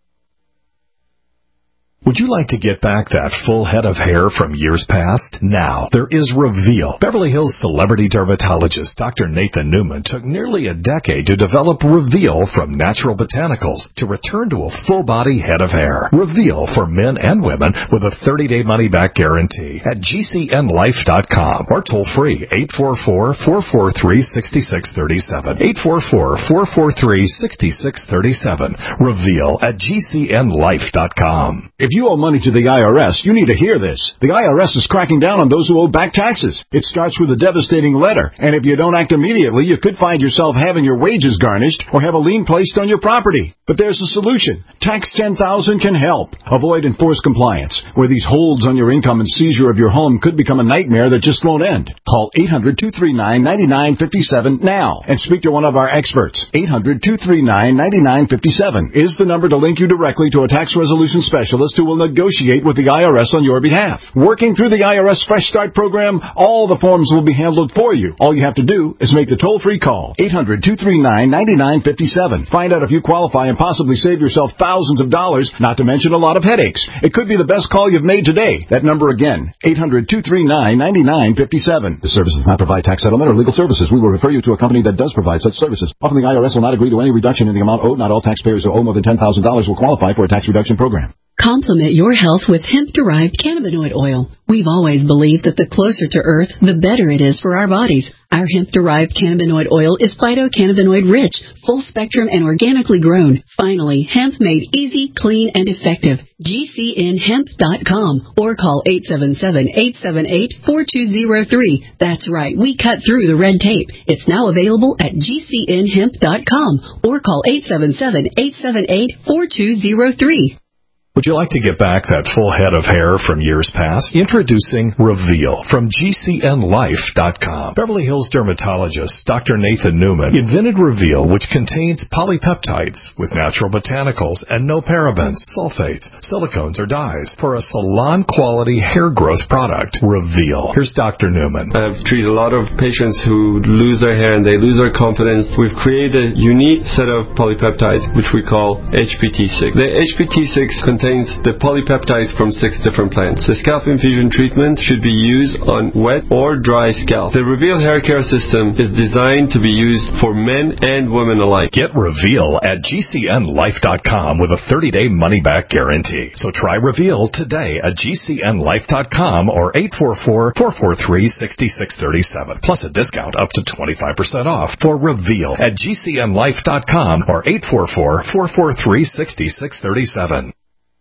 Would you like to get back that full head of hair from years past? Now, there is Reveal. Beverly Hills celebrity dermatologist Doctor Nathan Newman took nearly a decade to develop Reveal from natural botanicals to return to a full-body head of hair. Reveal for men and women with a thirty-day money-back guarantee at G C N life dot com or toll-free eight four four, four four three, six six three seven. eight four four, four four three, six six three seven. Reveal at G C N life dot com. If you owe money to the I R S, you need to hear this. The I R S is cracking down on those who owe back taxes. It starts with a devastating letter, and if you don't act immediately, you could find yourself having your wages garnished or have a lien placed on your property. But there's a solution. Tax ten thousand can help. Avoid enforced compliance, where these holds on your income and seizure of your home could become a nightmare that just won't end. Call eight hundred, two three nine, nine nine five seven now and speak to one of our experts. eight hundred, two three nine, nine nine five seven is the number to link you directly to a tax resolution specialist who will negotiate with the I R S on your behalf. Working through the I R S Fresh Start program, all the forms will be handled for you. All you have to do is make the toll-free call. eight hundred, two three nine, nine nine five seven. Find out if you qualify and possibly save yourself thousands of dollars, not to mention a lot of headaches. It could be the best call you've made today. That number again, eight hundred, two three nine, nine nine five seven. The service does not provide tax settlement or legal services. We will refer you to a company that does provide such services. Often the I R S will not agree to any reduction in the amount owed. Not all taxpayers who owe more than ten thousand dollars will qualify for a tax reduction program. Complement your health with hemp-derived cannabinoid oil. We've always believed that the closer to Earth, the better it is for our bodies. Our hemp-derived cannabinoid oil is phytocannabinoid-rich, full-spectrum, and organically grown. Finally, hemp made easy, clean, and effective. G C N hemp dot com or call eight seven seven, eight seven eight, four two zero three. That's right, we cut through the red tape. It's now available at G C N hemp dot com or call eight seven seven, eight seven eight, four two zero three. Would you like to get back that full head of hair from years past? Introducing Reveal from G C N life dot com. Beverly Hills dermatologist Doctor Nathan Newman invented Reveal, which contains polypeptides with natural botanicals and no parabens, sulfates, silicones, or dyes for a salon-quality hair growth product. Reveal. Here's Doctor Newman. I've treated a lot of patients who lose their hair and they lose their confidence. We've created a unique set of polypeptides, which we call H P T six. The H P T six contains the polypeptides from six different plants. The scalp infusion treatment should be used on wet or dry scalp. The Reveal hair care system is designed to be used for men and women alike. Get Reveal at G C N life dot com with a thirty-day money-back guarantee. So try Reveal today at G C N life dot com or eight four four, four four three, six six three seven. Plus a discount up to twenty-five percent off for Reveal at G C N life dot com or eight four four, four four three, six six three seven.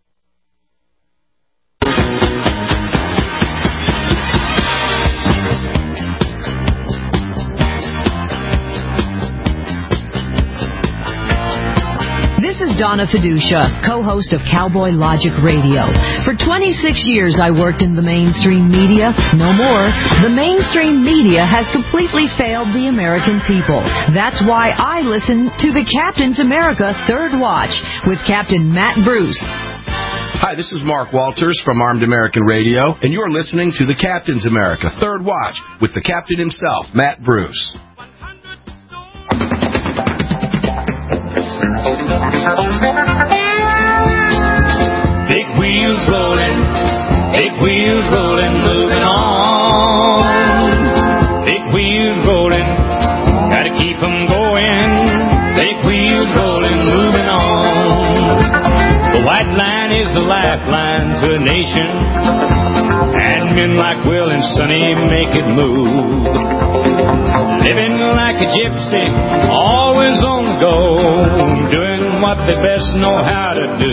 This is Donna Fiducia, co-host of Cowboy Logic Radio. For twenty-six years, I worked in the mainstream media. No more. The mainstream media has completely failed the American people. That's why I listen to the Captain's America Third Watch with Captain Matt Bruce. Hi, this is Mark Walters from Armed American Radio, and you're listening to the Captain's America Third Watch with the Captain himself, Matt Bruce. Big wheels rolling, big wheels rolling, moving on. Big wheels rolling, gotta keep them going. Big wheels rolling, moving on. The white line is the lifeline to a nation, and men like Will and Sonny make it move. Living like a gypsy, always on the go, doing what they best know how to do.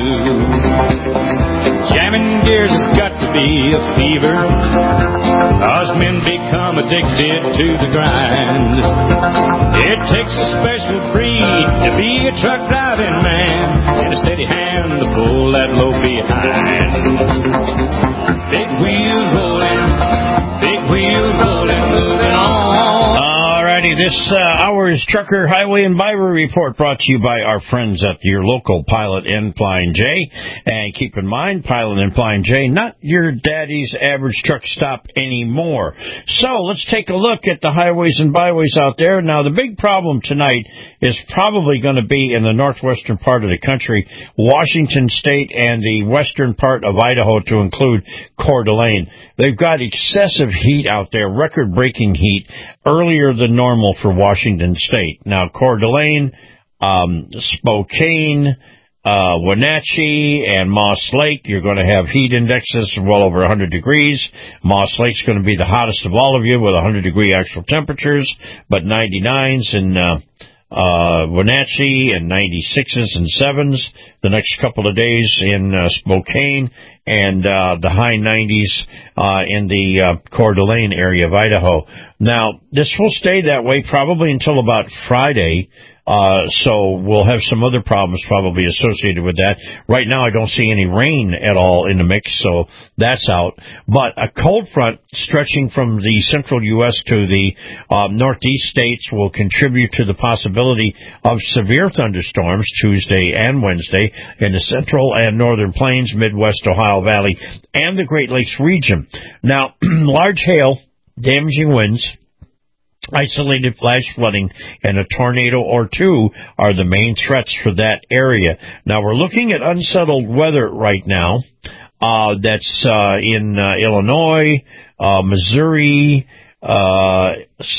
Jamming gears has got to be a fever, cause men become addicted to the grind. It takes a special breed to be a truck driving man, and a steady hand to pull that load behind. Big wheels rolling, big wheels rolling, moving on. Alrighty, this uh, hour's Trucker Highway and Byway Report brought to you by our friends at your local Pilot and Flying J. And keep in mind, Pilot and Flying J, not your daddy's average truck stop anymore. So let's take a look at the highways and byways out there. Now, the big problem tonight is probably going to be in the northwestern part of the country, Washington State, and the western part of Idaho, to include Coeur d'Alene. They've got excessive heat out there, record-breaking heat, earlier than normal for Washington State. Now, Coeur d'Alene, um, Spokane, uh, Wenatchee, and Moss Lake, you're going to have heat indexes of well over one hundred degrees. Moss Lake's going to be the hottest of all of you with one hundred degree actual temperatures, but ninety-nines in uh, uh, Wenatchee and ninety-sixes and sevens the next couple of days in uh, Spokane, and uh, the high nineties uh, in the uh, Coeur d'Alene area of Idaho. Now, this will stay that way probably until about Friday. Uh, so we'll have some other problems probably associated with that. Right now I don't see any rain at all in the mix, so that's out. But a cold front stretching from the central U S to the uh, northeast states will contribute to the possibility of severe thunderstorms Tuesday and Wednesday in the central and northern plains, Midwest Ohio Valley, and the Great Lakes region. Now, large hail, damaging winds, isolated flash flooding, and a tornado or two are the main threats for that area. Now, we're looking at unsettled weather right now. Uh, that's uh, in uh, Illinois, uh, Missouri, uh,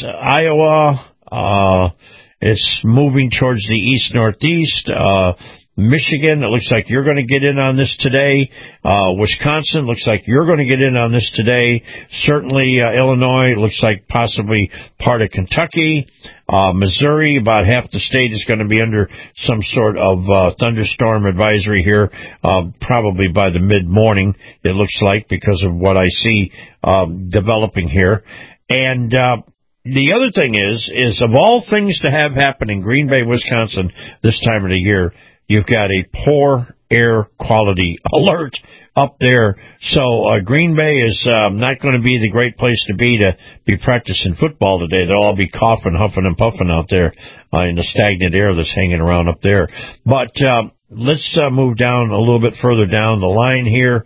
Iowa. Uh, it's moving towards the east-northeast. Uh, Michigan, it looks like you're going to get in on this today. Uh, Wisconsin, looks like you're going to get in on this today. Certainly, uh, Illinois, looks like possibly part of Kentucky. Uh, Missouri, about half the state is going to be under some sort of uh, thunderstorm advisory here, uh, probably by the mid-morning, it looks like, because of what I see um, developing here. And uh, the other thing is, is of all things to have happen in Green Bay, Wisconsin this time of the year, you've got a poor air quality alert up there. So uh, Green Bay is um, not going to be the great place to be to be practicing football today. They'll all be coughing, huffing, and puffing out there uh, in the stagnant air that's hanging around up there. But um, let's uh, move down a little bit further down the line here.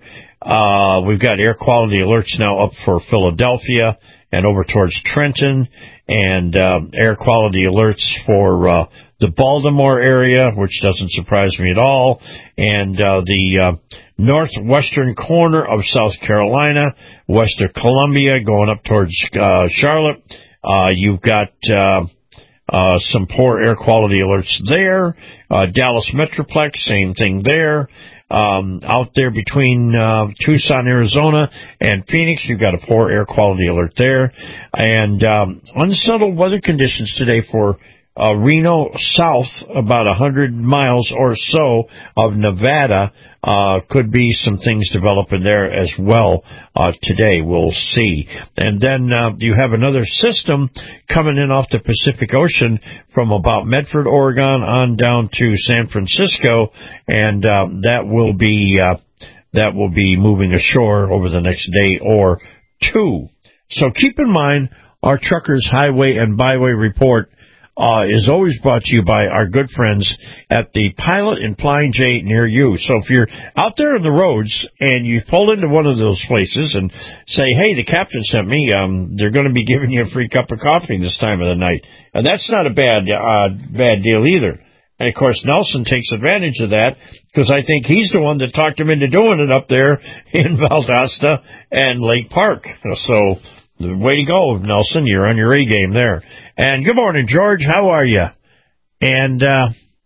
Uh, we've got air quality alerts now up for Philadelphia and over towards Trenton, and uh, air quality alerts for uh, the Baltimore area, which doesn't surprise me at all, and uh, the uh, northwestern corner of South Carolina, west of Columbia, going up towards uh, Charlotte. Uh, you've got uh, uh, some poor air quality alerts there. Uh, Dallas Metroplex, same thing there. Um, out there between uh, Tucson, Arizona, and Phoenix, you've got a poor air quality alert there. And um, unsettled weather conditions today for uh, Reno south, about one hundred miles or so of Nevada. Uh, could be some things developing there as well uh, today. We'll see. And then uh, you have another system coming in off the Pacific Ocean from about Medford, Oregon, on down to San Francisco, and uh, that will be uh, that will be moving ashore over the next day or two. So keep in mind, our Truckers Highway and Byway Report Uh, is always brought to you by our good friends at the Pilot and Flying J near you. So if you're out there on the roads and you pull into one of those places and say, hey, the captain sent me, um, they're going to be giving you a free cup of coffee this time of the night. And that's not a bad, uh, bad deal either. And, of course, Nelson takes advantage of that because I think he's the one that talked him into doing it up there in Valdosta and Lake Park. So, way to go, Nelson. You're on your A game there. And good morning, George. How are you? And, uh,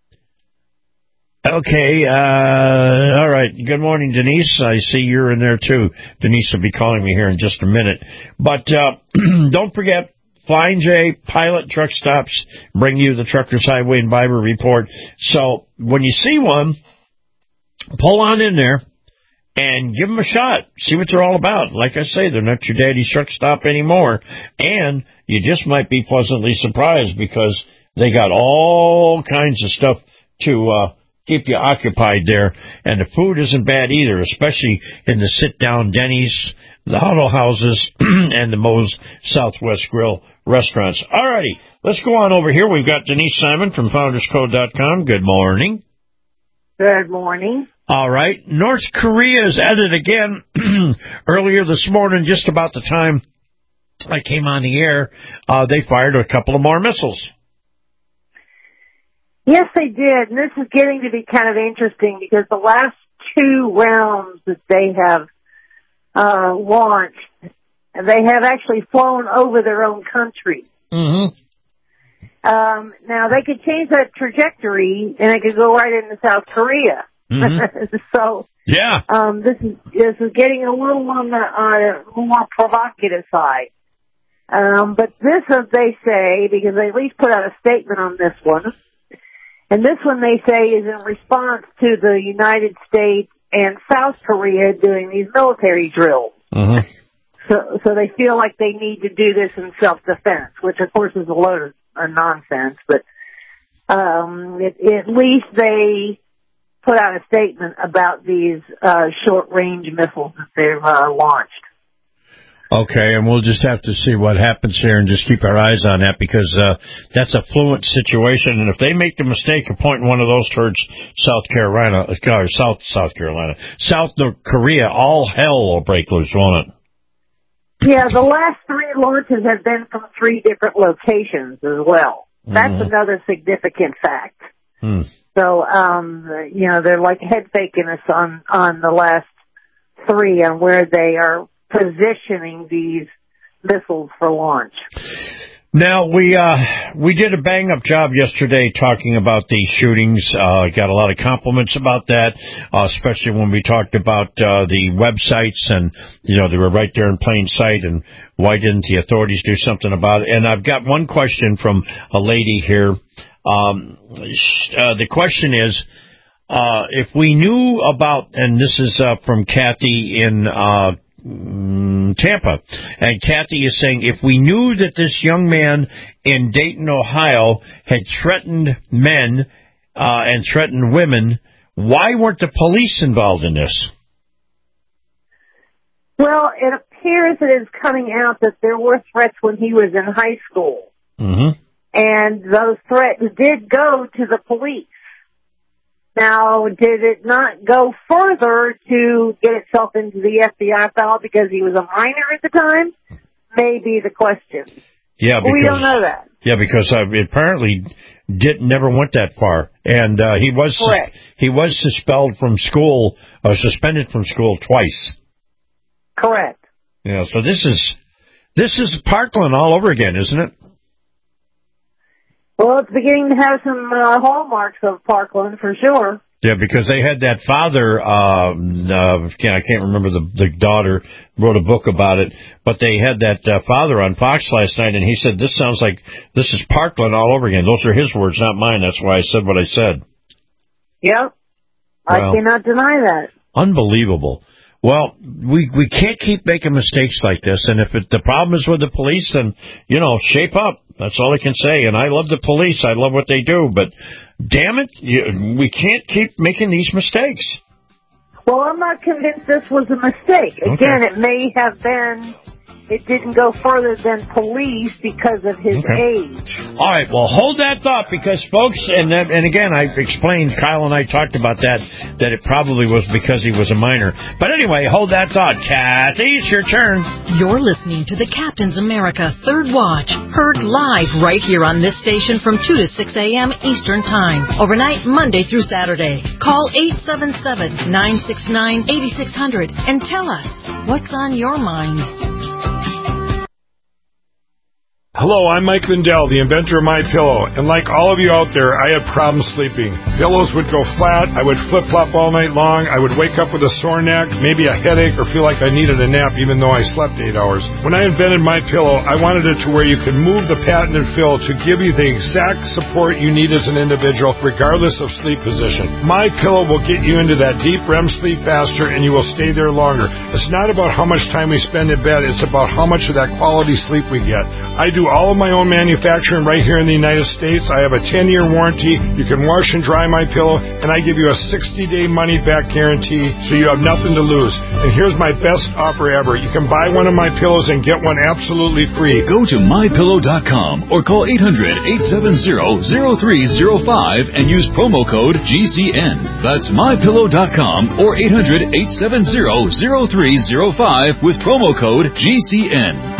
okay, uh, all right. Good morning, Denise. I see you're in there, too. Denise will be calling me here in just a minute. But uh, don't forget, Flying J, Pilot Truck Stops, bring you the Truckers Highway and Byway Report. So when you see one, pull on in there and give them a shot. See what they're all about. Like I say, they're not your daddy's truck stop anymore. And you just might be pleasantly surprised because they got all kinds of stuff to uh, keep you occupied there. And the food isn't bad either, especially in the sit-down Denny's, the Huddle Houses, and the Moe's Southwest Grill restaurants. All righty, let's go on over here. We've got Denise Simon from Founders Code dot com. Good morning. Good morning. All right. North Korea is at it again. Earlier this morning, just about the time I came on the air, uh, they fired a couple of more missiles. Yes, they did. And this is getting to be kind of interesting because the last two rounds that they have uh, launched, they have actually flown over their own country. Mm-hmm. Um, now, they could change that trajectory, and it could go right into South Korea. Mm-hmm. so, yeah, um, this is this is getting a little on the uh, more provocative side. Um, but this, as they say, because they at least put out a statement on this one, and this one they say is in response to the United States and South Korea doing these military drills. Mm-hmm. So, so they feel like they need to do this in self-defense, which of course is a load of uh, nonsense. But um, it, at least they put out a statement about these uh, short-range missiles that they've uh, launched. Okay, and we'll just have to see what happens here and just keep our eyes on that because uh, that's a fluent situation. And if they make the mistake of pointing one of those towards South Carolina, or South South Carolina, South Korea, all hell will break loose, won't it? Yeah, the last three launches have been from three different locations as well. That's mm. another significant fact. Hmm. So, um, you know, they're like head faking us on, on the last three on where they are positioning these missiles for launch. Now, we uh, we did a bang-up job yesterday talking about these shootings. Uh, got a lot of compliments about that, uh, especially when we talked about uh, the websites and, you know, they were right there in plain sight, and why didn't the authorities do something about it? And I've got one question from a lady here. Um, uh, the question is, uh, if we knew about, and this is uh, from Kathy in uh Tampa, and Kathy is saying, if we knew that this young man in Dayton, Ohio had threatened men uh, and threatened women, why weren't the police involved in this? Well, it appears that it's coming out that there were threats when he was in high school. Mm-hmm. And those threats did go to the police. Now, did it not go further to get itself into the F B I file because he was a minor at the time? May be the question. Yeah, because, we don't know that. Yeah, because uh, it apparently did never went that far, and uh, he was Correct. he was suspended from school, uh, suspended from school twice. Correct. Yeah, so this is this is Parkland all over again, isn't it? Well, it's beginning to have some uh, hallmarks of Parkland, for sure. Yeah, because they had that father, uh, uh, I can't remember the, the daughter, wrote a book about it, but they had that uh, father on Fox last night, and he said, this sounds like this is Parkland all over again. Those are his words, not mine. That's why I said what I said. Yep. I Well, cannot deny that. Unbelievable. Well, we we can't keep making mistakes like this, and if it, the problem is with the police, then, you know, shape up. That's all I can say. And I love the police. I love what they do. But, damn it, you, we can't keep making these mistakes. Well, I'm not convinced this was a mistake. Again, Okay. it may have been, it didn't go further than police because of his Okay. age. All right, well, hold that thought because, folks, and that, and again, I explained, Kyle and I talked about that, that it probably was because he was a minor. But anyway, hold that thought. Kathy, it's your turn. You're listening to the Captain's America Third Watch, heard live right here on this station from two to six a.m. Eastern Time, overnight Monday through Saturday. Call eight seven seven, nine six nine, eight six zero zero and tell us what's on your mind. Hello, I'm Mike Lindell, the inventor of MyPillow, and like all of you out there, I had problems sleeping. Pillows would go flat, I would flip-flop all night long, I would wake up with a sore neck, maybe a headache, or feel like I needed a nap even though I slept eight hours. When I invented MyPillow, I wanted it to where you could move the patented fill to give you the exact support you need as an individual, regardless of sleep position. MyPillow will get you into that deep R E M sleep faster, and you will stay there longer. It's not about how much time we spend in bed, it's about how much of that quality sleep we get. I do all of my own manufacturing right here in the United States. I have a ten-year warranty. You can wash and dry my pillow, and I give you a sixty-day money-back guarantee, so you have nothing to lose. And here's my best offer ever. You can buy one of my pillows and get one absolutely free. Go to my pillow dot com or call eight hundred, eight seven zero, zero three zero five and use promo code G C N. That's my pillow dot com or eight hundred, eight seven zero, zero three zero five with promo code G C N.